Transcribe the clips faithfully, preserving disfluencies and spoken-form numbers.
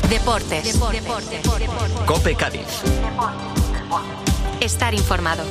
Deportes. Deportes. Deportes. Deportes. COPE Cádiz. Estar informado.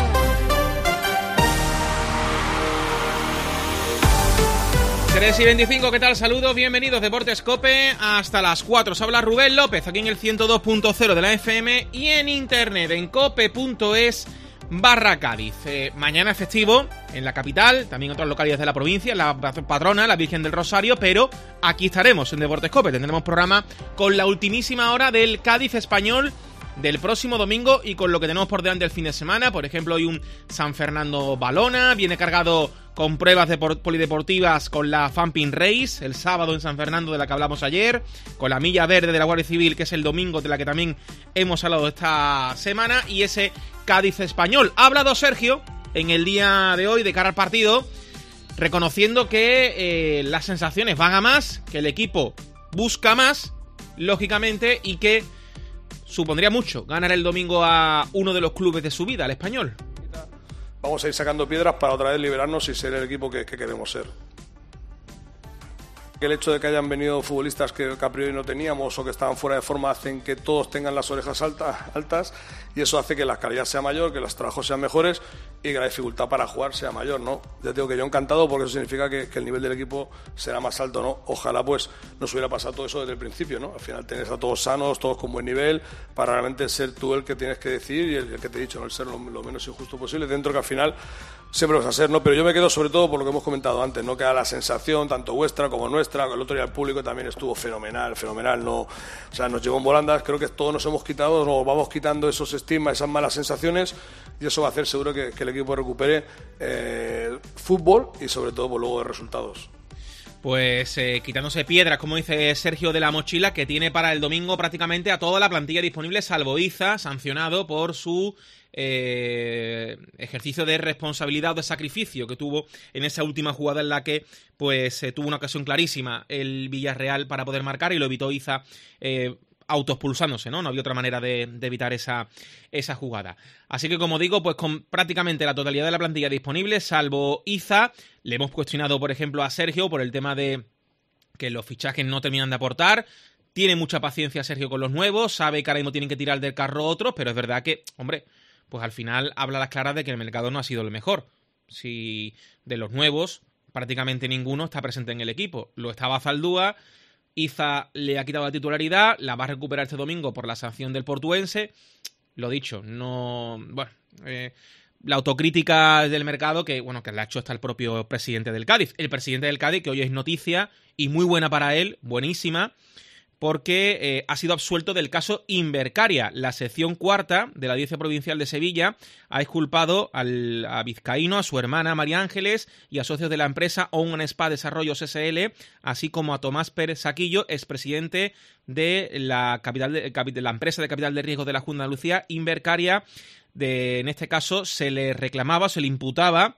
tres y veinticinco, ¿qué tal? Saludos, bienvenidos, Deportes COPE, hasta las cuatro. Os habla Rubén López, aquí en el ciento dos punto cero de la F M y en internet, en cope punto es barra Cádiz. Eh, mañana es festivo en la capital, también en otras localidades de la provincia, la patrona, la Virgen del Rosario, pero aquí estaremos en Deportes COPE. Tendremos programa con la ultimísima hora del Cádiz Español del próximo domingo y con lo que tenemos por delante el fin de semana. Por ejemplo, hoy un San Fernando Balona, viene cargado con pruebas de polideportivas con la Fanpin Race, el sábado en San Fernando, de la que hablamos ayer, con la Milla Verde de la Guardia Civil, que es el domingo, de la que también hemos hablado esta semana, y ese Cádiz Español. Ha hablado Sergio en el día de hoy de cara al partido, reconociendo que eh, las sensaciones van a más, que el equipo busca más, lógicamente, y que supondría mucho ganar el domingo a uno de los clubes de su vida, al Español. Vamos a ir sacando piedras para otra vez liberarnos y ser el equipo que, que queremos ser. El hecho de que hayan venido futbolistas que, que a priori no teníamos o que estaban fuera de forma hacen que todos tengan las orejas alta, altas, y eso hace que la calidad sea mayor, que los trabajos sean mejores y que la dificultad para jugar sea mayor, ¿no? Ya digo que yo encantado, porque eso significa que, que el nivel del equipo será más alto, ¿no? Ojalá pues nos hubiera pasado todo eso desde el principio, ¿no? Al final tenés a todos sanos, todos con buen nivel, para realmente ser tú el que tienes que decidir y el, el que te he dicho, no el ser lo, lo menos injusto posible, dentro que al final siempre vas a ser, ¿no? Pero yo me quedo sobre todo por lo que hemos comentado antes, ¿no? Que a la sensación, tanto vuestra como nuestra, el otro día el público también estuvo fenomenal, fenomenal, ¿no? O sea, nos llevó en volandas, creo que todos nos hemos quitado, nos vamos quitando esos estigmas, esas malas sensaciones, y eso va a hacer seguro que, que el equipo recupere eh, fútbol y sobre todo pues, luego de resultados. Pues eh, quitándose piedras, como dice Sergio, de la mochila, que tiene para el domingo prácticamente a toda la plantilla disponible, salvo Iza, sancionado por su eh, ejercicio de responsabilidad o de sacrificio que tuvo en esa última jugada en la que pues eh, tuvo una ocasión clarísima el Villarreal para poder marcar y lo evitó Iza eh, autoexpulsándose, ¿no? No había otra manera de, de evitar esa, esa jugada. Así que, como digo, pues con prácticamente la totalidad de la plantilla disponible, salvo Iza. Le hemos cuestionado, por ejemplo, a Sergio por el tema de que los fichajes no terminan de aportar. Tiene mucha paciencia Sergio con los nuevos, sabe que ahora mismo tienen que tirar del carro otros, pero es verdad que, hombre, pues al final habla a las claras de que el mercado no ha sido el mejor. Si de los nuevos, prácticamente ninguno está presente en el equipo. Lo estaba Zaldúa, Iza le ha quitado la titularidad, la va a recuperar este domingo por la sanción del portuense. Lo dicho, no... Bueno, eh, la autocrítica del mercado que, bueno, que le ha hecho hasta el propio presidente del Cádiz. El presidente del Cádiz, que hoy es noticia y muy buena para él, buenísima, porque eh, ha sido absuelto del caso Invercaria. La sección cuarta de la Audiencia Provincial de Sevilla ha exculpado al, a Vizcaíno, a su hermana María Ángeles y a socios de la empresa Own Spa Desarrollos S L, así como a Tomás Pérez Saquillo, expresidente de la, capital de, de la empresa de capital de riesgo de la Junta de Andalucía, Invercaria. De, en este caso se le reclamaba, se le imputaba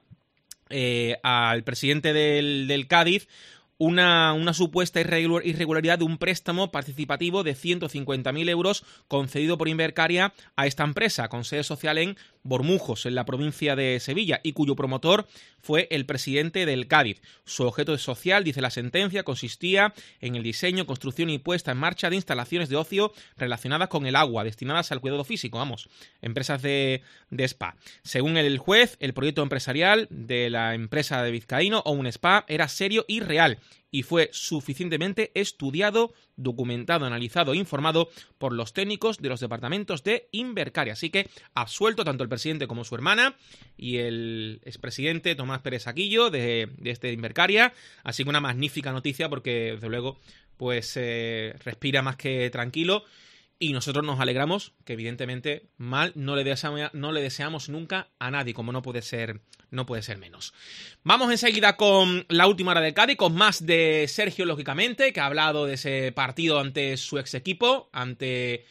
eh, al presidente del, del Cádiz Una, una supuesta irregularidad de un préstamo participativo de ciento cincuenta mil euros concedido por Invercaria a esta empresa, con sede social en Bormujos, en la provincia de Sevilla, y cuyo promotor fue el presidente del Cádiz. Su objeto social, dice la sentencia, consistía en el diseño, construcción y puesta en marcha de instalaciones de ocio relacionadas con el agua, destinadas al cuidado físico, vamos, empresas de, de spa. Según el juez, el proyecto empresarial de la empresa de Vizcaíno o un spa era serio y real, y fue suficientemente estudiado, documentado, analizado e informado por los técnicos de los departamentos de Invercaria. Así que absuelto tanto el presidente como su hermana y el expresidente Tomás Pérez Saquillo de, de este Invercaria. Así que una magnífica noticia porque, desde luego, pues eh, respira más que tranquilo. Y nosotros nos alegramos, que evidentemente mal no le deseamos, no le deseamos nunca a nadie, como no puede ser, no puede ser menos. Vamos enseguida con la última hora del Cádiz, con más de Sergio, lógicamente, que ha hablado de ese partido ante su ex equipo, ante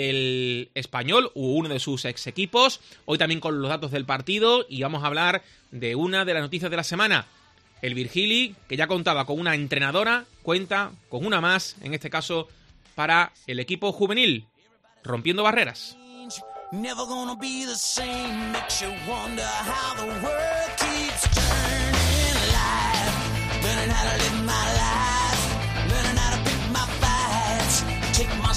el Español, u uno de sus ex equipos. Hoy también con los datos del partido, y vamos a hablar de una de las noticias de la semana. El Virgili, que ya contaba con una entrenadora, cuenta con una más, en este caso para el equipo juvenil, rompiendo barreras. Never gonna be the same, makes you wonder how the world keeps turning live, learning how to live my life, learning how to pick my fights, take my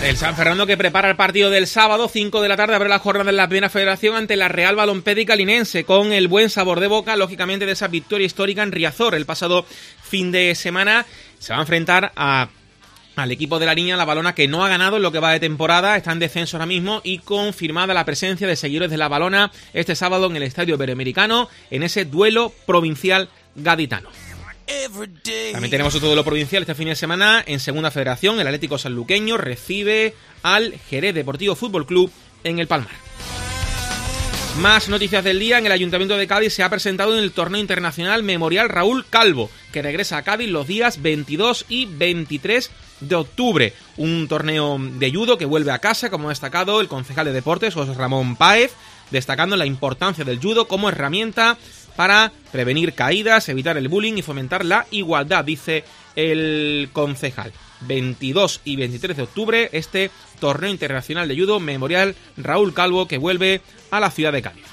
El San Fernando que prepara el partido del sábado, cinco de la tarde, abre la jornada en la Primera Federación ante la Real Balompédica Linense, con el buen sabor de boca, lógicamente, de esa victoria histórica en Riazor el pasado fin de semana. Se va a enfrentar a, al equipo de la Niña, la Valona, que no ha ganado en lo que va de temporada, está en descenso ahora mismo, y confirmada la presencia de seguidores de la Valona este sábado en el Estadio Iberoamericano, en ese duelo provincial gaditano. También tenemos otro duelo provincial este fin de semana en Segunda Federación. El Atlético Sanluqueño recibe al Jerez Deportivo Fútbol Club en el Palmar. Más noticias del día. En el Ayuntamiento de Cádiz se ha presentado en el torneo internacional Memorial Raúl Calvo, que regresa a Cádiz los días veintidós y veintitrés de octubre. Un torneo de judo que vuelve a casa, como ha destacado el concejal de deportes, José Ramón Páez, destacando la importancia del judo como herramienta para prevenir caídas, evitar el bullying y fomentar la igualdad, dice el concejal. veintidós y veintitrés de octubre, este torneo internacional de judo Memorial Raúl Calvo, que vuelve a la ciudad de Cádiz.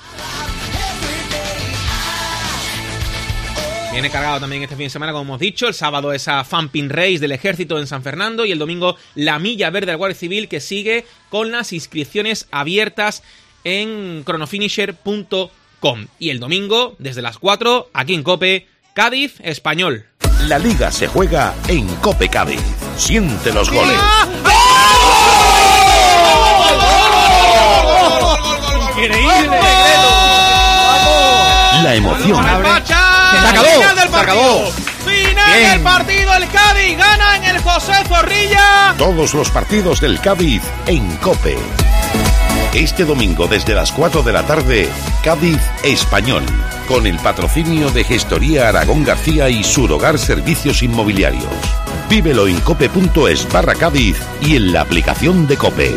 Viene cargado también este fin de semana, como hemos dicho. El sábado esa Fanpin Race del Ejército en San Fernando, y el domingo la Milla Verde del Guardia Civil, que sigue con las inscripciones abiertas en cronofinisher punto com. Y el domingo, desde las cuatro, aquí en COPE, Cádiz Español. La Liga se juega en COPE Cádiz. Siente los goles. ¡Increíble! La emoción. Se acabó, se acabó. Final Bien. del partido, el Cádiz gana en el José Zorrilla. Todos los partidos del Cádiz en COPE. Este domingo desde las cuatro de la tarde, Cádiz Español, con el patrocinio de Gestoría Aragón García y Surhogar Servicios Inmobiliarios. Vívelo en cope punto es barra Cádiz y en la aplicación de COPE.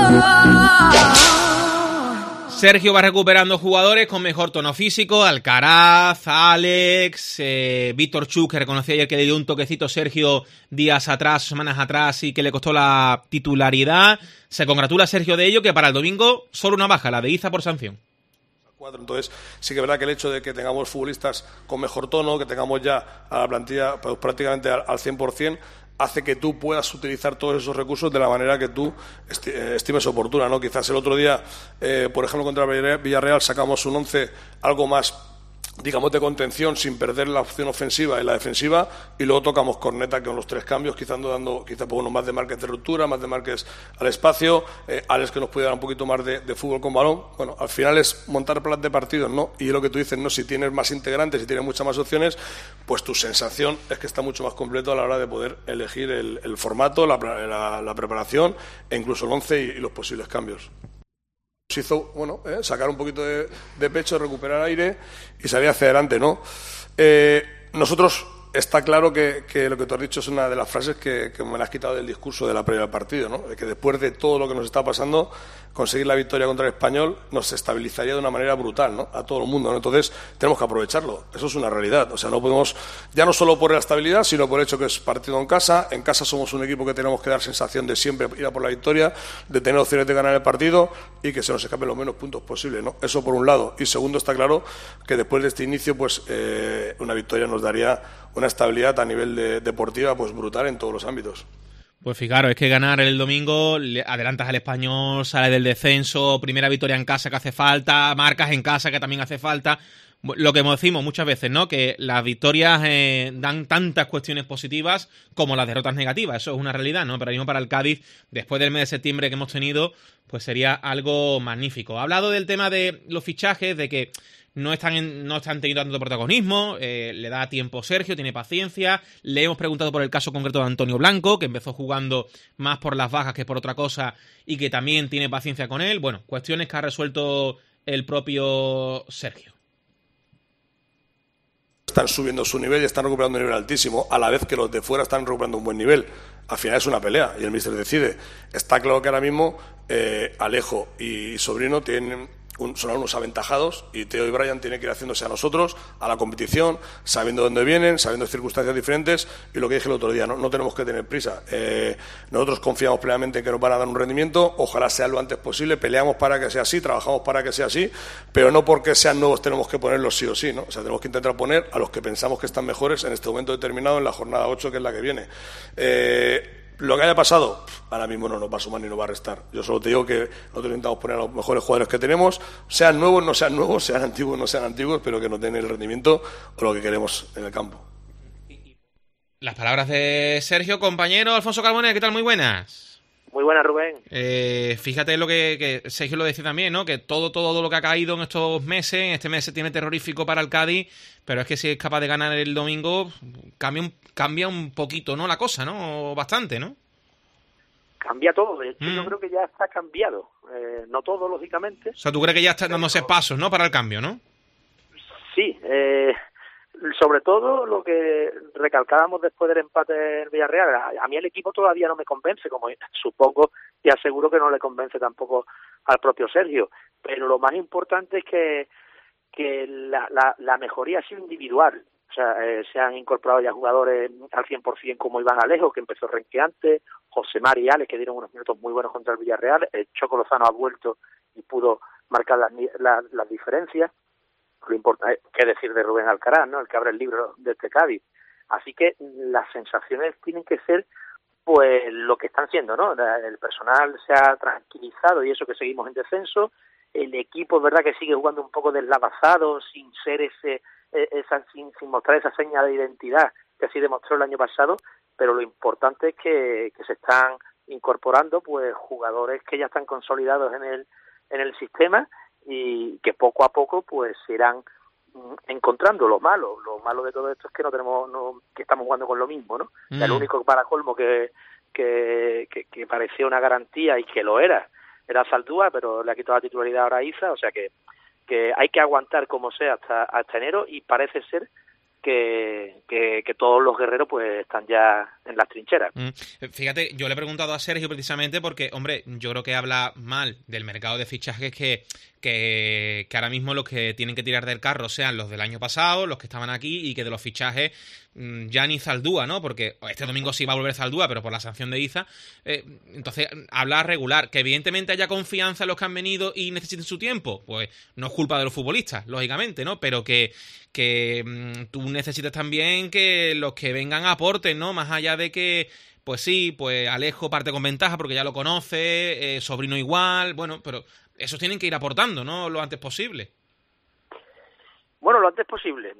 Sergio va recuperando jugadores con mejor tono físico. Alcaraz, Alex, eh, Víctor Chuk, que reconoció ayer que le dio un toquecito Sergio días atrás, semanas atrás, y que le costó la titularidad. Se congratula Sergio de ello, que para el domingo solo una baja, la de Iza por sanción. Entonces, sí que es verdad que el hecho de que tengamos futbolistas con mejor tono, que tengamos ya a la plantilla pues, prácticamente al, al cien por ciento, hace que tú puedas utilizar todos esos recursos de la manera que tú esti- estimes oportuna, ¿no? Quizás el otro día, eh, por ejemplo, contra Villarreal sacamos un once algo más, digamos, de contención, sin perder la opción ofensiva y la defensiva, y luego tocamos corneta con los tres cambios, quizás dando quizás pues, uno más de marques de ruptura, más de marques al espacio, eh, Alex que nos puede dar un poquito más de, de fútbol con balón. Bueno, al final es montar plan de partidos, ¿no? Y lo que tú dices, ¿no? Si tienes más integrantes, si tienes muchas más opciones, pues tu sensación es que está mucho más completo a la hora de poder elegir el, el formato, la, la, la preparación e incluso el once y, y los posibles cambios. Se hizo, bueno, eh, sacar un poquito de, de pecho, recuperar aire y salir hacia adelante, ¿no? Eh, nosotros, está claro que, que lo que tú has dicho es una de las frases que, que me la has quitado del discurso de la previa del partido, ¿no? Que después de todo lo que nos está pasando, conseguir la victoria contra el Español nos estabilizaría de una manera brutal, ¿no? A todo el mundo, ¿no? Entonces, tenemos que aprovecharlo. Eso es una realidad. O sea, no podemos, ya no solo por la estabilidad, sino por el hecho que es partido en casa. En casa somos un equipo que tenemos que dar sensación de siempre ir a por la victoria, de tener opciones de ganar el partido y que se nos escapen los menos puntos posibles, ¿no? Eso por un lado. Y segundo, está claro que después de este inicio, pues, eh, una victoria nos daría una estabilidad a nivel de, deportiva, pues, brutal en todos los ámbitos. Pues fijaros, es que ganar el domingo, le adelantas al Español, sale del descenso, primera victoria en casa que hace falta, marcas en casa que también hace falta. Lo que decimos muchas veces, ¿no? Que las victorias eh, dan tantas cuestiones positivas como las derrotas negativas. Eso es una realidad, ¿no? Pero mismo para el Cádiz, después del mes de septiembre que hemos tenido, pues sería algo magnífico. Ha hablado del tema de los fichajes, de que no están, en, no están teniendo tanto protagonismo, eh, le da tiempo Sergio, tiene paciencia. Le hemos preguntado por el caso concreto de Antonio Blanco, que empezó jugando más por las bajas que por otra cosa y que también tiene paciencia con él. Bueno, cuestiones que ha resuelto el propio Sergio. Están subiendo su nivel y están recuperando un nivel altísimo, a la vez que los de fuera están recuperando un buen nivel. Al final es una pelea y el míster decide. Está claro que ahora mismo eh, Alejo y Sobrino tienen un, son unos aventajados y Teo y Brian tienen que ir haciéndose a nosotros, a la competición, sabiendo dónde vienen, sabiendo circunstancias diferentes, y lo que dije el otro día, no, no tenemos que tener prisa. Eh, nosotros confiamos plenamente en que nos van a dar un rendimiento, ojalá sea lo antes posible, peleamos para que sea así, trabajamos para que sea así, pero no porque sean nuevos tenemos que ponerlos sí o sí, ¿no? O sea, tenemos que intentar poner a los que pensamos que están mejores en este momento determinado en la jornada ocho, que es la que viene. Eh, lo que haya pasado, ahora mismo no nos va a sumar ni nos va a restar. Yo solo te digo que nosotros intentamos poner a los mejores jugadores que tenemos, sean nuevos, no sean nuevos, sean antiguos, no sean antiguos, pero que nos den el rendimiento o lo que queremos en el campo. Las palabras de Sergio, compañero Alfonso Carbonell, ¿qué tal? Muy buenas. Muy buenas, Rubén. Eh, fíjate lo que, que Sergio lo decía también, ¿no? Que todo, todo lo que ha caído en estos meses, en este mes se tiene terrorífico para el Cádiz, pero es que si es capaz de ganar el domingo, cambia un, cambia un poquito, ¿no? La cosa, ¿no? Bastante, ¿no? Cambia todo, de hecho Mm. yo creo que ya está cambiado. Eh, no todo, lógicamente. O sea, tú crees que ya están dándose pasos, ¿no? Para el cambio, ¿no? Sí, eh, sobre todo lo que recalcábamos después del empate en Villarreal, a, a mí el equipo todavía no me convence, como supongo y aseguro que no le convence tampoco al propio Sergio, pero lo más importante es que, que la, la, la mejoría ha sido individual. O sea, eh, se han incorporado ya jugadores al cien por ciento como Iván Alejo, que empezó renqueante, José Mari y Alex, que dieron unos minutos muy buenos contra el Villarreal, el Choco Lozano ha vuelto y pudo marcar las, las, las diferencias. Lo importante, qué decir de Rubén Alcaraz, ¿no? El que abre el libro de este Cádiz. Así que las sensaciones tienen que ser pues lo que están siendo, ¿no? El personal se ha tranquilizado y eso que seguimos en descenso. El equipo es verdad que sigue jugando un poco deslavazado, sin ser ese, esa, sin, sin mostrar esa seña de identidad que así demostró el año pasado, pero lo importante es que, que se están incorporando pues jugadores que ya están consolidados en el, en el sistema y que poco a poco pues se irán encontrando lo malo. Lo malo de todo esto es que no tenemos, no, que estamos jugando con lo mismo, ¿no? Mm. El único para colmo que, que, que, que parecía una garantía y que lo era, era Zaldúa, pero le ha quitado la titularidad ahora a Iza, o sea que, que hay que aguantar como sea hasta, hasta enero y parece ser que, que, que todos los guerreros pues están ya en las trincheras. Mm. Fíjate, yo le he preguntado a Sergio precisamente porque, hombre, yo creo que habla mal del mercado de fichajes que, que, que ahora mismo los que tienen que tirar del carro sean los del año pasado, los que estaban aquí, y que de los fichajes mmm, ya ni Zaldúa, ¿no? Porque este domingo sí va a volver Zaldúa, pero por la sanción de Iza. Eh, entonces, habla regular. Que evidentemente haya confianza en los que han venido y necesiten su tiempo, pues no es culpa de los futbolistas, lógicamente, ¿no? Pero que, que mmm, tú necesitas también que los que vengan aporten, ¿no? Más allá de que, pues sí, pues Alejo parte con ventaja porque ya lo conoce, eh, Sobrino igual, bueno, pero esos tienen que ir aportando, ¿no? Lo antes posible. Bueno, lo antes posible.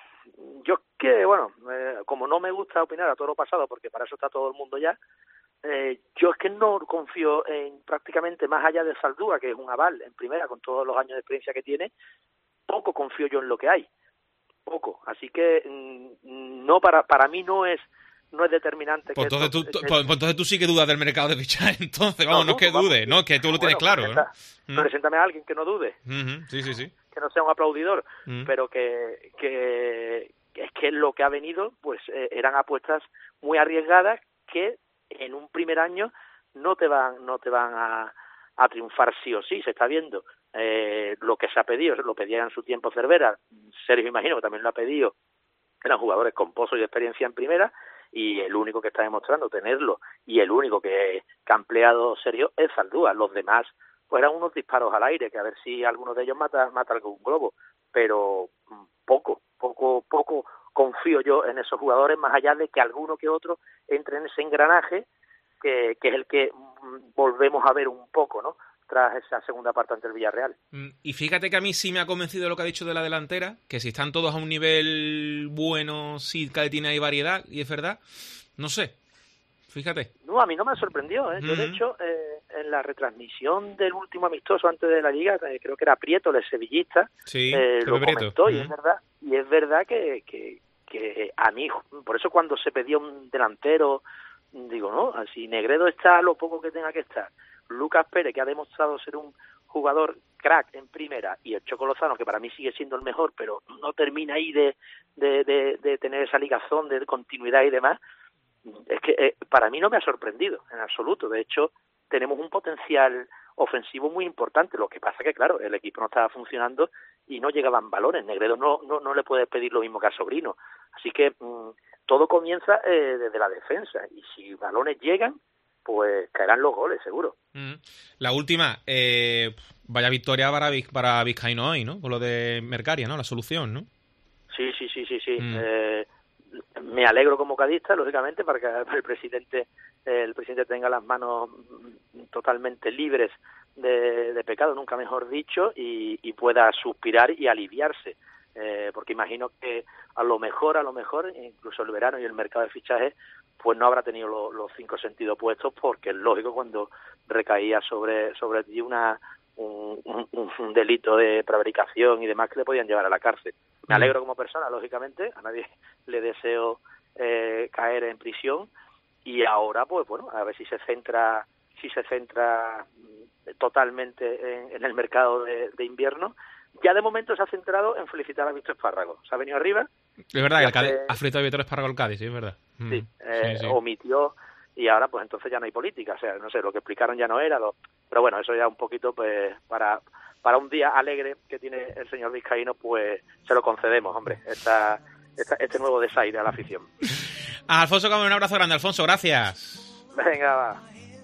Yo es que, bueno, eh, como no me gusta opinar a todo lo pasado, porque para eso está todo el mundo ya, eh, yo es que no confío en prácticamente más allá de Zaldúa, que es un aval en primera con todos los años de experiencia que tiene, poco confío yo en lo que hay. Poco. Así que no para para mí no es no es determinante. Pues, que entonces, esto, tú, tú, que... pues entonces tú sí que dudas del mercado de fichajes, entonces, vamos, no, no, no es que dudes, ¿no? Que tú lo tienes bueno, claro, presenta, ¿no? Preséntame a alguien que no dude. Uh-huh. Sí, sí, sí. Que no sea un aplaudidor, uh-huh. pero que, que, que es que lo que ha venido, pues eh, eran apuestas muy arriesgadas que en un primer año no te van, no te van a, a triunfar sí o sí, se está viendo. Eh, lo que se ha pedido, lo pedía en su tiempo Cervera, Sergio imagino que también lo ha pedido, eran jugadores con pozo y experiencia en primera, y el único que está demostrando tenerlo y el único que, que ha empleado Sergio es Zaldúa. Los demás pues eran unos disparos al aire, que a ver si alguno de ellos mata, mata algún globo, pero poco, poco, poco confío yo en esos jugadores, más allá de que alguno que otro entre en ese engranaje que, que es el que volvemos a ver un poco, ¿no? Tras esa segunda parte ante el Villarreal. Y fíjate que a mí sí me ha convencido lo que ha dicho de la delantera, que si están todos a un nivel bueno, sí que tiene ahí variedad, y es verdad, no sé, fíjate. No, a mí no me sorprendió, ¿eh? Yo, de hecho, eh, en la retransmisión del último amistoso antes de la Liga, eh, creo que era Prieto, el sevillista, sí, eh, lo Prieto. comentó, uh-huh. y es verdad, y es verdad que, que, que a mí, por eso cuando se pedía un delantero, digo, no, así Negredo está lo poco que tenga que estar, Lucas Pérez, que ha demostrado ser un jugador crack en primera, y el Choco Lozano, que para mí sigue siendo el mejor, pero no termina ahí de, de, de, de tener esa ligazón de continuidad y demás, es que eh, para mí no me ha sorprendido en absoluto. De hecho, tenemos un potencial ofensivo muy importante. Lo que pasa que, claro, el equipo no estaba funcionando y no llegaban balones. Negredo no, no, no le puede pedir lo mismo que a Sobrino. Así que mmm, todo comienza eh, desde la defensa, y si balones llegan, pues caerán los goles, seguro. Mm. La última, eh, vaya victoria para, para Vizcaíno hoy, ¿no? Con lo de Mercaria, ¿no? La solución, ¿no? Sí, sí, sí, sí, sí. Mm. Eh, me alegro como cadista, lógicamente, para que el presidente el presidente tenga las manos totalmente libres de, de pecado, nunca mejor dicho, y, y pueda suspirar y aliviarse. Eh, porque imagino que a lo mejor, a lo mejor, incluso el verano y el mercado de fichajes, pues no habrá tenido lo, los cinco sentidos puestos, porque es lógico cuando recaía sobre sobre ti una un, un, un delito de prevaricación y demás que le podían llevar a la cárcel. Me alegro como persona, lógicamente, a nadie le deseo eh, caer en prisión, y ahora, pues bueno, a ver si se centra si se centra totalmente en, en el mercado de, de invierno. Ya de momento se ha centrado en felicitar a Víctor Espárrago. Se ha venido arriba. Es verdad que el hace... Cádiz ha felicitado a Víctor Espárrago el Cádiz, sí, es verdad. Sí, eh, sí, sí. omitió, y ahora pues entonces ya no hay política. O sea, no sé, lo que explicaron ya no era. Lo... Pero bueno, eso ya un poquito, pues, para para un día alegre que tiene el señor vizcaíno, pues se lo concedemos, hombre, esta, esta, este nuevo desaire a la afición. A Alfonso Camero, un abrazo grande, Alfonso, gracias. Venga, va.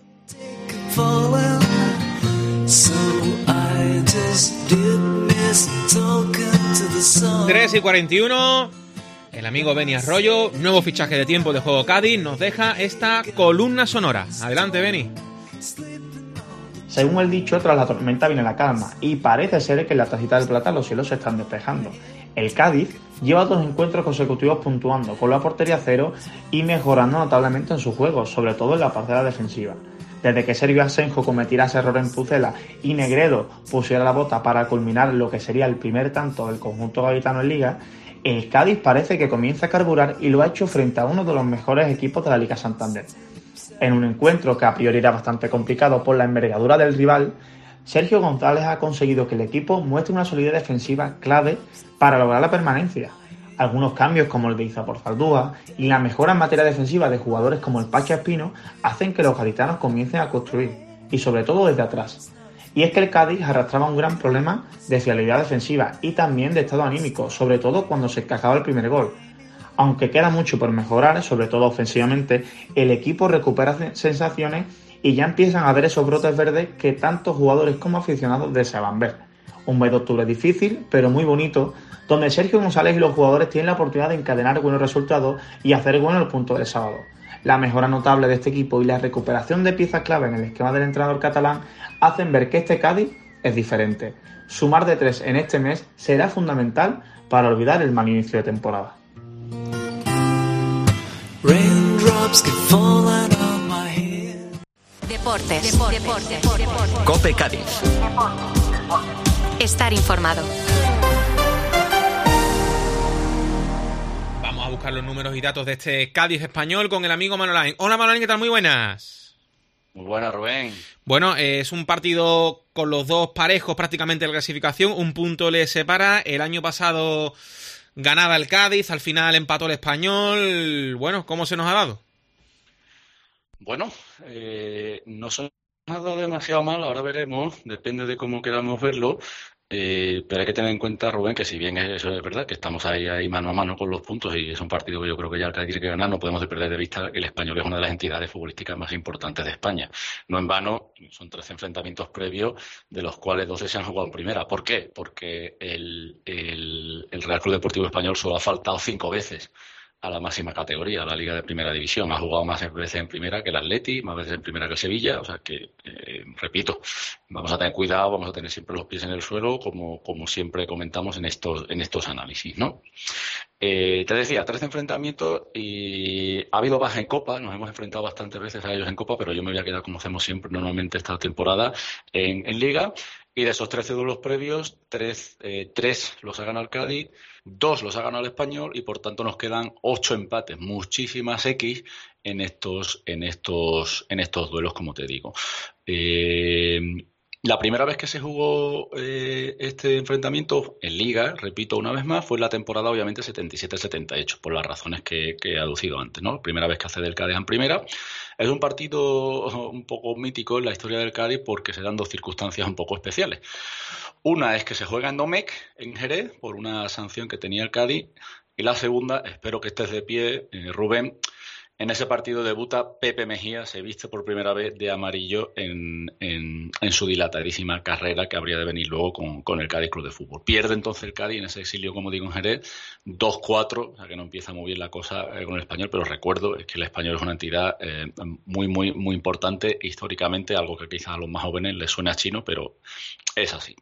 tres y cuarenta y uno, el amigo Beni Arroyo, nuevo fichaje de Tiempo de Juego Cádiz, nos deja esta columna sonora. Adelante, Beni. Según el dicho, tras la tormenta viene la calma, y parece ser que en la tacita del Plata los cielos se están despejando. El Cádiz lleva dos encuentros consecutivos puntuando con la portería cero y mejorando notablemente en su juego, sobre todo en la parcela defensiva. Desde que Sergio Asenjo cometiera ese error en Pucela y Negredo pusiera la bota para culminar lo que sería el primer tanto del conjunto gaditano en Liga, el Cádiz parece que comienza a carburar, y lo ha hecho frente a uno de los mejores equipos de la Liga Santander. En un encuentro que a priori era bastante complicado por la envergadura del rival, Sergio González ha conseguido que el equipo muestre una solidez defensiva clave para lograr la permanencia. Algunos cambios, como el de Izapor Zaldúa, y la mejora en materia defensiva de jugadores como el Pacha Espino, hacen que los gaditanos comiencen a construir, y sobre todo desde atrás. Y es que el Cádiz arrastraba un gran problema de fiabilidad defensiva y también de estado anímico, sobre todo cuando se encajaba el primer gol. Aunque queda mucho por mejorar, sobre todo ofensivamente, el equipo recupera sensaciones y ya empiezan a ver esos brotes verdes que tantos jugadores como aficionados deseaban ver. Un mes de octubre difícil, pero muy bonito, donde Sergio González y los jugadores tienen la oportunidad de encadenar buenos resultados y hacer bueno el punto del sábado. La mejora notable de este equipo y la recuperación de piezas clave en el esquema del entrenador catalán hacen ver que este Cádiz es diferente. Sumar de tres en este mes será fundamental para olvidar el mal inicio de temporada. Deportes. Deportes. Deportes. Deportes. COPE Cádiz. Estar informado. Vamos a buscar los números y datos de este Cádiz español con el amigo Manolain. Hola Manolain, ¿qué tal? Muy buenas. Muy buenas, Rubén. Bueno, eh, es un partido con los dos parejos prácticamente en la clasificación. Un punto le separa. El año pasado ganaba el Cádiz, al final empató el Español. Bueno, ¿cómo se nos ha dado? Bueno, eh, no se nos ha dado demasiado mal, ahora veremos, depende de cómo queramos verlo. Eh, pero hay que tener en cuenta, Rubén, que si bien eso es verdad, que estamos ahí, ahí mano a mano con los puntos y es un partido que yo creo que ya el Cádiz tiene que ganar, no podemos perder de vista que el Español es una de las entidades futbolísticas más importantes de España. No en vano, son trece enfrentamientos previos, de los cuales doce se han jugado en primera. ¿Por qué? Porque el, el, el Real Club Deportivo Español solo ha faltado cinco veces a la máxima categoría, a la Liga de Primera División. Ha jugado más veces en primera que el Atleti, más veces en primera que el Sevilla, o sea que, eh, repito, vamos a tener cuidado, vamos a tener siempre los pies en el suelo, como, como siempre comentamos en estos, en estos análisis, ¿no? Eh, te decía, trece enfrentamientos y ha habido baja en Copa, nos hemos enfrentado bastantes veces a ellos en Copa, pero yo me voy a quedar, como hacemos siempre normalmente esta temporada, en, en Liga. Y de esos trece duelos previos, tres, eh, tres los ha ganado el Cádiz, dos los ha ganado el Español y por tanto nos quedan ocho empates, muchísimas X en estos, en estos, en estos duelos, como te digo. Eh, la primera vez que se jugó eh, este enfrentamiento en Liga, repito una vez más, fue en la temporada obviamente setenta y siete setenta y ocho, por las razones que, que he aducido antes, ¿no? Primera vez que accede el Cádiz en primera. Es un partido un poco mítico en la historia del Cádiz porque se dan dos circunstancias un poco especiales. Una es que se juega en Domecq, en Jerez, por una sanción que tenía el Cádiz. Y la segunda, espero que estés de pie, eh, Rubén, En ese partido debuta Pepe Mejía, se viste por primera vez de amarillo en, en, en su dilatadísima carrera que habría de venir luego con, con el Cádiz Club de Fútbol. Pierde entonces el Cádiz en ese exilio, como digo, en Jerez, dos cuatro, o sea que no empieza muy bien la cosa eh, con el Español, pero recuerdo es que el Español es una entidad eh, muy, muy, muy importante históricamente, algo que quizás a los más jóvenes les suena chino, pero es así.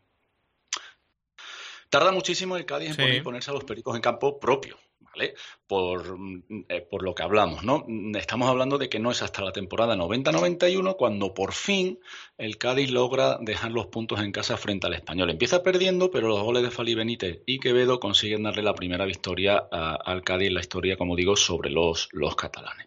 Tarda muchísimo el Cádiz en sí. poner, ponerse a los pericos en campo propio, ¿vale? Por, eh, por lo que hablamos, ¿no? Estamos hablando de que no es hasta la temporada noventa noventa y uno cuando por fin el Cádiz logra dejar los puntos en casa frente al Español. Empieza perdiendo, pero los goles de Fali Benítez y Quevedo consiguen darle la primera victoria a, al Cádiz en la historia, como digo, sobre los, los catalanes.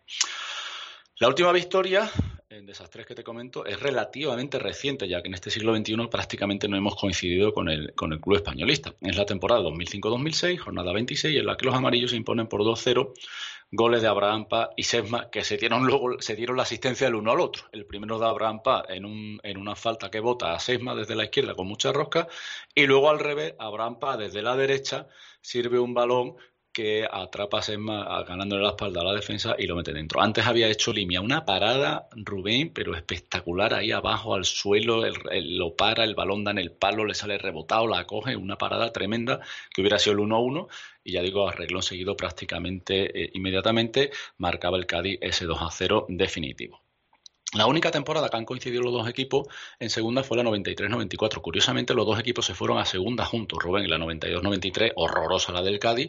La última victoria de esas tres que te comento es relativamente reciente, ya que en este siglo veintiuno prácticamente no hemos coincidido con el, con el club españolista. Es la temporada dos mil cinco dos mil seis, jornada veintiséis, en la que los amarillos se imponen por dos cero, goles de Abraham Paz y Sesma, que se dieron luego se dieron la asistencia del uno al otro. El primero de Abraham Paz en, un, en una falta que bota a Sesma desde la izquierda con mucha rosca, y luego al revés, Abraham Paz desde la derecha sirve un balón que atrapa a Sesma ganándole la espalda a la defensa y lo mete dentro. Antes había hecho Limia una parada, Rubén, pero espectacular ahí abajo al suelo, el, el, lo para, el balón da en el palo, le sale rebotado, la coge, una parada tremenda que hubiera sido el uno a uno y ya digo, arregló seguido prácticamente eh, inmediatamente, marcaba el Cádiz ese dos a cero definitivo. La única temporada que han coincidido los dos equipos en segunda fue la noventa y tres noventa y cuatro. Curiosamente, los dos equipos se fueron a segunda juntos. Rubén, la noventa y dos noventa y tres, horrorosa la del Cádiz,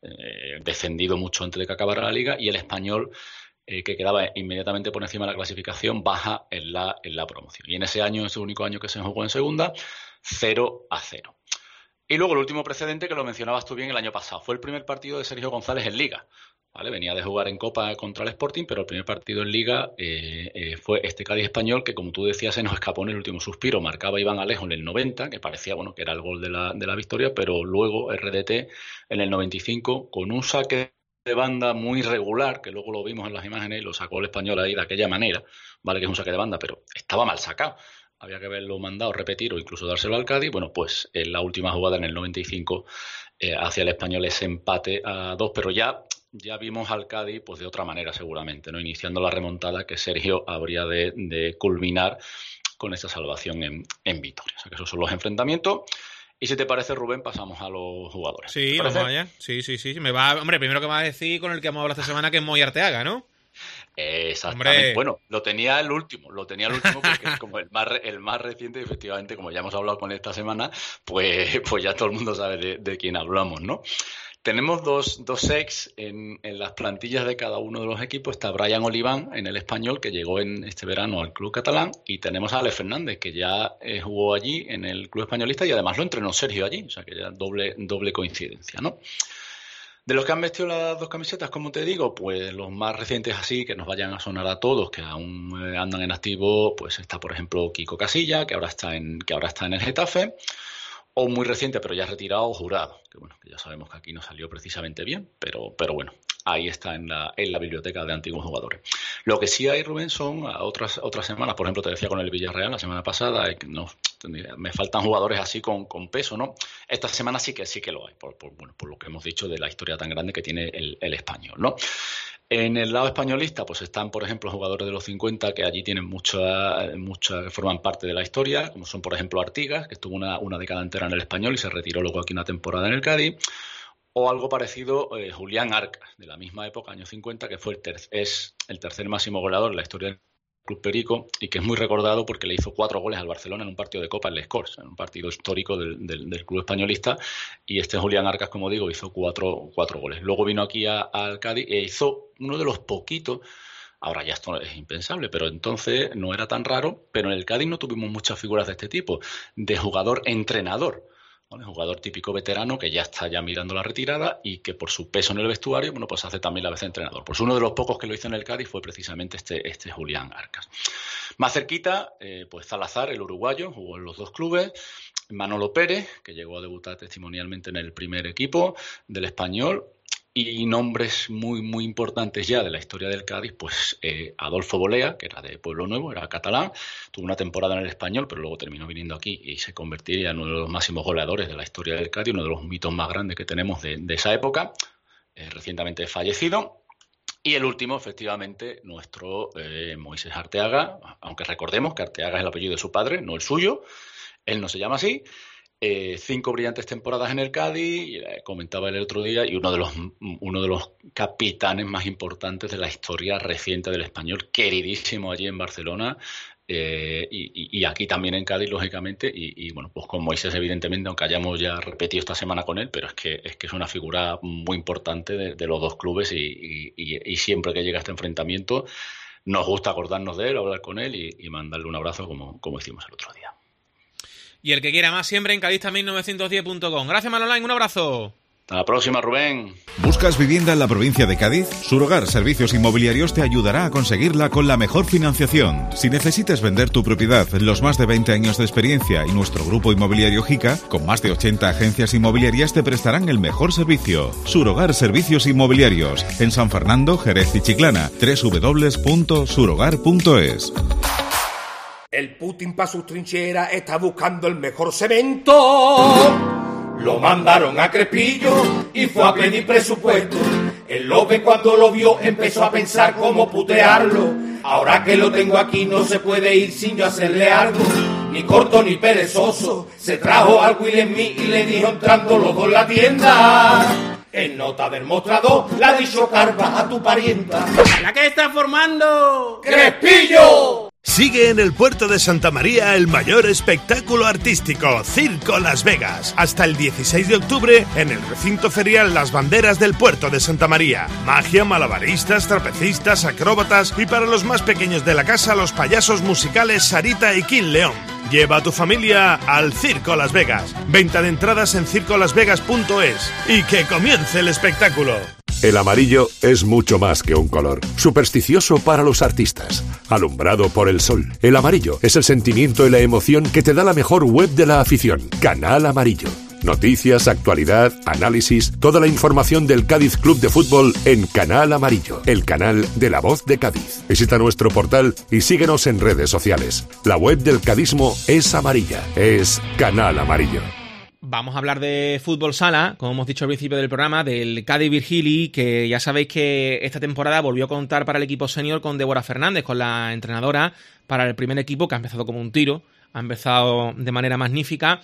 eh, defendido mucho antes de que acabara la liga, y el Español, eh, que quedaba inmediatamente por encima de la clasificación, baja en la, en la promoción. Y en ese año, ese único año que se jugó en segunda, cero a cero. Y luego el último precedente, que lo mencionabas tú bien el año pasado, fue el primer partido de Sergio González en Liga. ¿Vale? Venía de jugar en Copa contra el Sporting, pero el primer partido en Liga eh, eh, fue este Cádiz Español, que como tú decías se nos escapó en el último suspiro. Marcaba Iván Alejo en el noventa, que parecía bueno que era el gol de la, de la victoria, pero luego R D T en el noventa y cinco con un saque de banda muy regular, que luego lo vimos en las imágenes y lo sacó el Español ahí de aquella manera, vale que es un saque de banda, pero estaba mal sacado. Había que haberlo mandado repetir o incluso dárselo al Cádiz. Bueno, pues en la última jugada en el noventa y cinco eh, hacia el Español ese empate a dos, pero ya ya vimos al Cádiz pues de otra manera seguramente, ¿no? Iniciando la remontada que Sergio habría de, de culminar con esa salvación en, en Vitoria. O sea que esos son los enfrentamientos. Y si te parece, Rubén, pasamos a los jugadores. Sí, vamos allá. Sí, sí, sí. Me va, hombre, primero que me va a decir con el que hemos hablado esta semana, que es Moy Arteaga, ¿no? Exactamente. Hombre. Bueno, lo tenía el último, lo tenía el último porque es como el más, el más reciente, efectivamente, como ya hemos hablado con él esta semana, pues, pues ya todo el mundo sabe de, de quién hablamos, ¿no? Tenemos dos, dos ex en, en las plantillas de cada uno de los equipos. Está Brian Oliván en el Español, que llegó en este verano al club catalán, y tenemos a Alex Fernández, que ya eh, jugó allí en el club españolista y además lo entrenó Sergio allí, o sea que ya doble, doble coincidencia, ¿no? De los que han vestido las dos camisetas, como te digo, pues los más recientes así, que nos vayan a sonar a todos, que aún eh, andan en activo, pues está por ejemplo Kiko Casilla, que ahora está en, que ahora está en el Getafe. O muy reciente, pero ya retirado, Jurado, que bueno, que ya sabemos que aquí no salió precisamente bien, pero, pero bueno, ahí está en la, en la biblioteca de antiguos jugadores. Lo que sí hay, Rubén, son otras, otras semanas, por ejemplo, te decía con el Villarreal la semana pasada, no, me faltan jugadores así con, con peso, ¿no? Esta semana sí que sí que lo hay, por, por, bueno, por lo que hemos dicho de la historia tan grande que tiene el, el Español, ¿no? En el lado españolista, pues están, por ejemplo, jugadores de los cincuenta que allí tienen mucha, mucha, que forman parte de la historia, como son, por ejemplo, Artigas, que estuvo una, una década entera en el Español y se retiró luego aquí una temporada en el Cádiz, o algo parecido, eh, Julián Arcas, de la misma época, años cincuenta, que fue el ter- es el tercer máximo goleador en la historia del Club Perico y que es muy recordado porque le hizo cuatro goles al Barcelona en un partido de Copa en Les Corts, en un partido histórico del, del, del club españolista, y este Julián Arcas, como digo, hizo cuatro, cuatro goles. Luego vino aquí a, al Cádiz e hizo uno de los poquitos, ahora ya esto es impensable, pero entonces no era tan raro, pero en el Cádiz no tuvimos muchas figuras de este tipo, de jugador-entrenador. ¿Vale? Jugador típico veterano que ya está ya mirando la retirada y que por su peso en el vestuario, bueno, pues hace también la vez de entrenador. Pues uno de los pocos que lo hizo en el Cádiz fue precisamente este, este Julián Arcas. Más cerquita, eh, pues Salazar, el uruguayo, jugó en los dos clubes. Manolo Pérez, que llegó a debutar testimonialmente en el primer equipo del Español. Y nombres muy, muy importantes ya de la historia del Cádiz, pues eh, Adolfo Bolea, que era de Pueblo Nuevo, era catalán, tuvo una temporada en el Español, pero luego terminó viniendo aquí y se convertiría en uno de los máximos goleadores de la historia del Cádiz, uno de los mitos más grandes que tenemos de, de esa época, eh, recientemente fallecido. Y el último, efectivamente, nuestro eh, Moisés Arteaga, aunque recordemos que Arteaga es el apellido de su padre, no el suyo, él no se llama así. Eh, cinco brillantes temporadas en el Cádiz, eh, comentaba el otro día, y uno de los uno de los capitanes más importantes de la historia reciente del Español, queridísimo allí en Barcelona, eh, y, y aquí también en Cádiz, lógicamente, y, y bueno, pues con Moisés, evidentemente, aunque hayamos ya repetido esta semana con él, pero es que es que es una figura muy importante de, de los dos clubes, y, y, y, y siempre que llega este enfrentamiento nos gusta acordarnos de él, hablar con él y, y mandarle un abrazo como, como hicimos el otro día. Y el que quiera más siempre en Cadista mil novecientos diez punto com. Gracias, Manolán, un abrazo. Hasta la próxima, Rubén. ¿Buscas vivienda en la provincia de Cádiz? Surogar Servicios Inmobiliarios te ayudará a conseguirla con la mejor financiación. Si necesitas vender tu propiedad, los más de veinte años de experiencia y nuestro grupo inmobiliario Jica, con más de ochenta agencias inmobiliarias, te prestarán el mejor servicio. Surogar Servicios Inmobiliarios, en San Fernando, Jerez y Chiclana. doble u doble u doble u punto surogar punto es. El Putin pa' sus trincheras está buscando el mejor cemento. Lo mandaron a Crespillo y fue a pedir presupuesto. El Lobe cuando lo vio empezó a pensar cómo putearlo. Ahora que lo tengo aquí no se puede ir sin yo hacerle algo. Ni corto ni perezoso. Se trajo al Will Smith y le dijo entrando los dos en la tienda. En nota del mostrador le ha dicho Carva a tu parienta. ¿La que está formando? ¡Crespillo! Sigue en el puerto de Santa María el mayor espectáculo artístico, Circo Las Vegas. Hasta el dieciséis de octubre en el recinto ferial Las Banderas del puerto de Santa María. Magia, malabaristas, trapecistas, acróbatas y para los más pequeños de la casa los payasos musicales Sarita y King León. Lleva a tu familia al Circo Las Vegas. Venta de entradas en circo las vegas punto es. Y que comience el espectáculo. El amarillo es mucho más que un color. Supersticioso para los artistas. Alumbrado por el sol. El amarillo es el sentimiento y la emoción que te da la mejor web de la afición. Canal Amarillo. Noticias, actualidad, análisis, toda la información del Cádiz Club de Fútbol en Canal Amarillo, el canal de La Voz de Cádiz. Visita nuestro portal y síguenos en redes sociales. La web del cadismo es amarilla, es Canal Amarillo. Vamos a hablar de fútbol sala, como hemos dicho al principio del programa, del Cádiz Virgili, que ya sabéis que esta temporada volvió a contar para el equipo senior con Débora Fernández, con la entrenadora para el primer equipo, que ha empezado como un tiro. Ha empezado de manera magnífica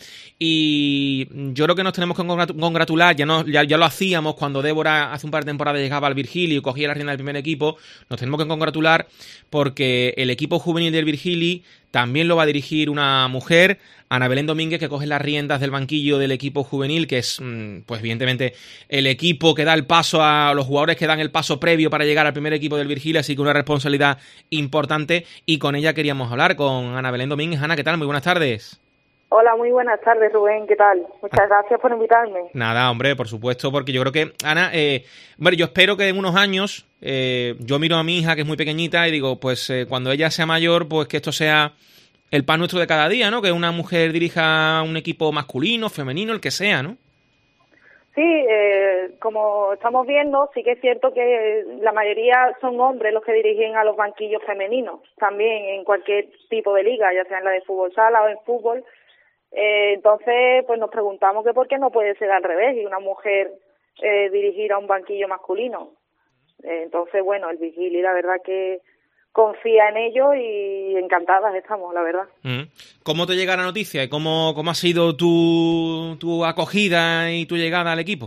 y yo creo que nos tenemos que congratular, ya, no, ya, ya lo hacíamos cuando Débora hace un par de temporadas llegaba al Virgili y cogía la rienda del primer equipo, nos tenemos que congratular porque el equipo juvenil del Virgili también lo va a dirigir una mujer, Ana Belén Domínguez, que coge las riendas del banquillo del equipo juvenil, que es, pues evidentemente, el equipo que da el paso a los jugadores que dan el paso previo para llegar al primer equipo del Virgili, así que una responsabilidad importante, y con ella queríamos hablar, con Ana Belén Domínguez. Ana, ¿qué tal? Muy buenas tardes. Hola, muy buenas tardes, Rubén, ¿qué tal? Muchas gracias por invitarme. Nada, hombre, por supuesto, porque yo creo que, Ana, eh, bueno, yo espero que en unos años, eh, yo miro a mi hija, que es muy pequeñita, y digo, pues eh, cuando ella sea mayor, pues que esto sea el pan nuestro de cada día, ¿no? Que una mujer dirija un equipo masculino, femenino, el que sea, ¿no? Sí, eh, como estamos viendo, sí que es cierto que la mayoría son hombres los que dirigen a los banquillos femeninos, también en cualquier tipo de liga, ya sea en la de fútbol sala o en fútbol. Eh, entonces, pues nos preguntamos que por qué no puede ser al revés y una mujer eh, dirigir a un banquillo masculino. Eh, entonces, bueno, el Virgili, la verdad que confía en ello y encantadas estamos, la verdad. ¿Cómo te llega la noticia y cómo, cómo ha sido tu, tu acogida y tu llegada al equipo?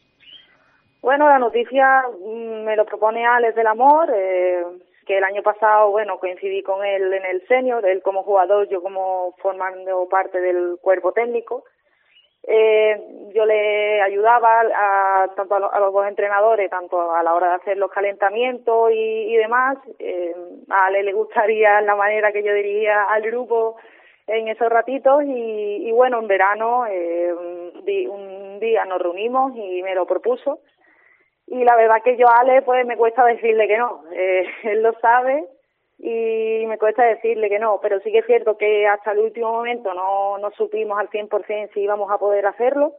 Bueno, la noticia me lo propone Alex del Amor, eh, que el año pasado, bueno, coincidí con él en el senior, él como jugador, yo como formando parte del cuerpo técnico. Eh, yo le ayudaba a, tanto a, lo, a los dos entrenadores, tanto a la hora de hacer los calentamientos y, y demás. Eh, a Ale le gustaría la manera que yo dirigía al grupo en esos ratitos y, y bueno, en verano eh, un, di, un día nos reunimos y me lo propuso. Y la verdad que yo a Ale pues me cuesta decirle que no, eh, él lo sabe y me cuesta decirle que no, pero sí que es cierto que hasta el último momento no, no supimos al cien por ciento si íbamos a poder hacerlo,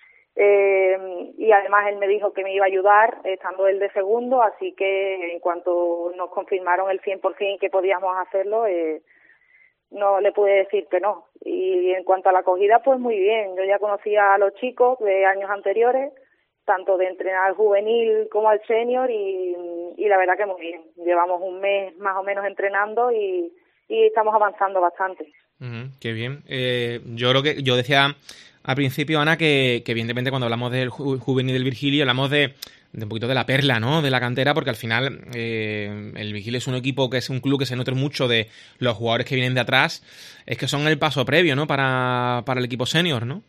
eh, y además él me dijo que me iba a ayudar estando él de segundo, así que en cuanto nos confirmaron el cien por ciento que podíamos hacerlo, eh, no le pude decir que no. Y en cuanto a la acogida, pues muy bien, yo ya conocía a los chicos de años anteriores, tanto de entrenar al juvenil como al senior y, y la verdad que muy bien. Llevamos un mes más o menos entrenando y, y estamos avanzando bastante. Uh-huh, qué bien. Eh, yo creo que yo decía al principio, Ana, que, que evidentemente cuando hablamos del ju- juvenil del Virgili hablamos de, de un poquito de la perla, ¿no? De la cantera, porque al final eh, el Virgili es un equipo que es un club que se nutre mucho de los jugadores que vienen de atrás. Es que son el paso previo, ¿no? Para, para el equipo senior, ¿no?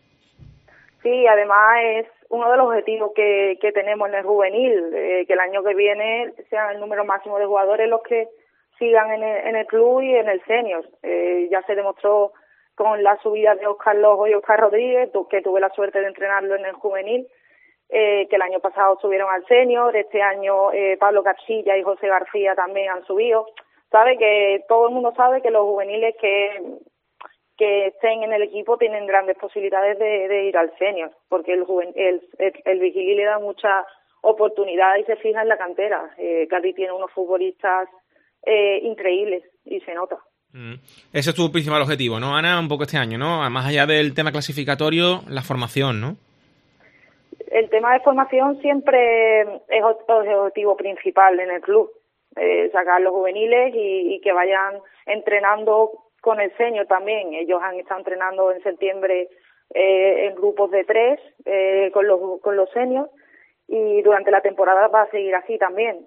Sí, además es uno de los objetivos que, que tenemos en el juvenil, eh, que el año que viene sean el número máximo de jugadores los que sigan en el, en el club y en el senior. Eh, ya se demostró con la subida de Óscar Lojo y Óscar Rodríguez, que tuve la suerte de entrenarlo en el juvenil, eh, que el año pasado subieron al senior, este año eh, Pablo Cachilla y José García también han subido. Sabe que todo el mundo sabe que los juveniles que que estén en el equipo tienen grandes posibilidades de, de ir al senior, porque el, juven, el, el, el Virgili le da mucha oportunidad y se fija en la cantera. Eh, Cádiz tiene unos futbolistas eh, increíbles y se nota. Mm. Ese es tu principal objetivo, ¿no, Ana? Un poco este año, ¿no? Más allá del tema clasificatorio, la formación, ¿no? El tema de formación siempre es el objetivo principal en el club. Eh, sacar los juveniles y, y que vayan entrenando con el senior también. Ellos han estado entrenando en septiembre eh, en grupos de tres eh, con los con los seniors y durante la temporada va a seguir así también.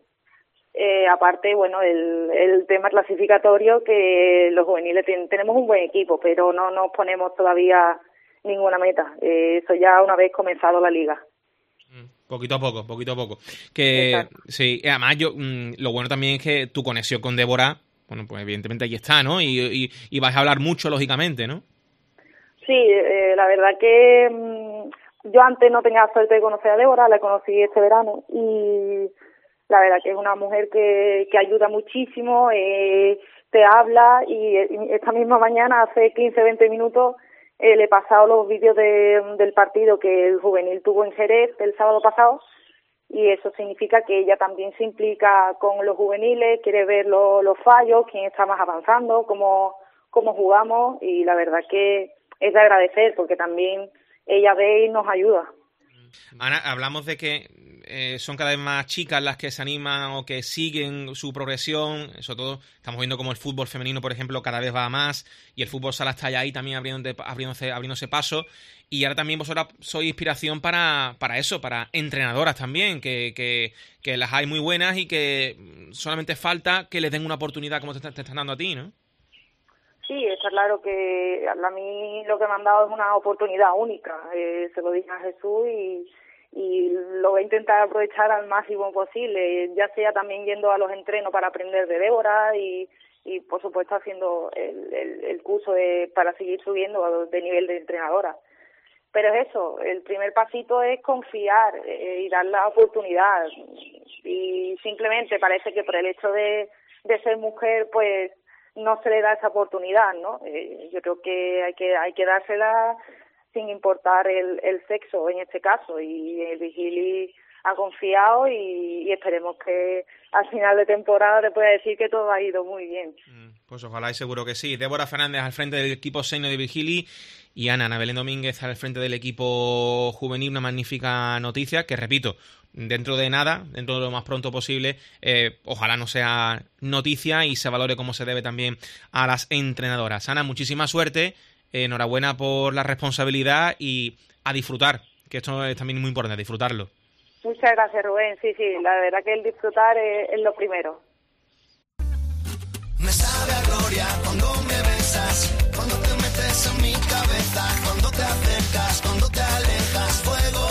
Eh, aparte, bueno, el, el tema clasificatorio, que los juveniles ten, tenemos un buen equipo, pero no nos ponemos todavía ninguna meta. Eh, eso ya una vez comenzado la liga. Poquito a poco, poquito a poco. Que Exacto. Sí, además yo mmm, lo bueno también es que tu conexión con Débora, bueno, pues evidentemente ahí está, ¿no? Y, y, y vais a hablar mucho, lógicamente, ¿no? Sí, eh, la verdad que mmm, yo antes no tenía la suerte de conocer a Débora, la conocí este verano y la verdad que es una mujer que, que ayuda muchísimo, eh, te habla y, y esta misma mañana, hace quince, veinte minutos, eh, le he pasado los vídeos de, del partido que el juvenil tuvo en Jerez el sábado pasado y eso significa que ella también se implica con los juveniles, quiere ver lo, los fallos, quién está más avanzando, cómo, cómo jugamos y la verdad que es de agradecer porque también ella ve y nos ayuda. Ana, hablamos de que eh, son cada vez más chicas las que se animan o que siguen su progresión, sobre todo estamos viendo como el fútbol femenino, por ejemplo, cada vez va a más y el fútbol sala está ya ahí también abriéndose, abriéndose, abriéndose paso y ahora también vosotras sois inspiración para, para eso, para entrenadoras también, que, que, que las hay muy buenas y que solamente falta que les den una oportunidad como te, te están dando a ti, ¿no? Sí, está claro que a mí lo que me han dado es una oportunidad única, eh, se lo dije a Jesús y, y lo voy a intentar aprovechar al máximo posible, ya sea también yendo a los entrenos para aprender de Débora y, y por supuesto haciendo el, el, el curso de, para seguir subiendo de nivel de entrenadora. Pero es eso, el primer pasito es confiar eh, y dar la oportunidad y simplemente parece que por el hecho de, de ser mujer pues no se le da esa oportunidad, ¿no? Eh, yo creo que hay que hay que dársela sin importar el, el sexo en este caso y el Virgili ha confiado y, y esperemos que al final de temporada te pueda decir que todo ha ido muy bien. Pues ojalá y seguro que sí. Débora Fernández al frente del equipo senior de Virgili y Ana, Ana Belén Domínguez al frente del equipo juvenil, una magnífica noticia que, repito, dentro de nada, dentro de lo más pronto posible, eh, ojalá no sea noticia y se valore como se debe también a las entrenadoras. Ana, muchísima suerte, eh, enhorabuena por la responsabilidad y a disfrutar, que esto es también muy importante, disfrutarlo. Muchas gracias, Rubén. Sí, sí, la verdad que el disfrutar es, es lo primero. Me sabe a gloria cuando me besas, cuando te metes en mi cabeza, cuando te acercas, cuando te alejas, fuego.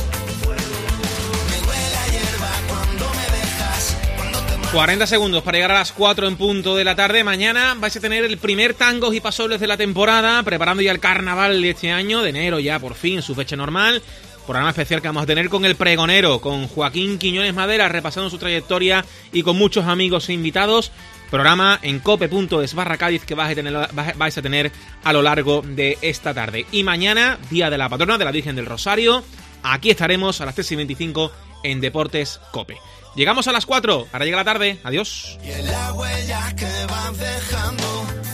Me huele a hierba cuando me dejas, cuando te... cuarenta segundos para llegar a las cuatro en punto de la tarde. Mañana vais a tener el primer Tangos y Pasobles de la temporada, preparando ya el carnaval de este año, de enero ya por fin, su fecha normal. Programa especial que vamos a tener con el pregonero, con Joaquín Quiñones Madera, repasando su trayectoria y con muchos amigos e invitados. Programa en cope.es barra Cádiz que vais a, tener, vais a tener a lo largo de esta tarde. Y mañana, Día de la Patrona de la Virgen del Rosario, aquí estaremos a las tres y veinticinco en Deportes Cope. Llegamos a las cuatro, ahora llega la tarde, adiós. Y en la huella que van dejando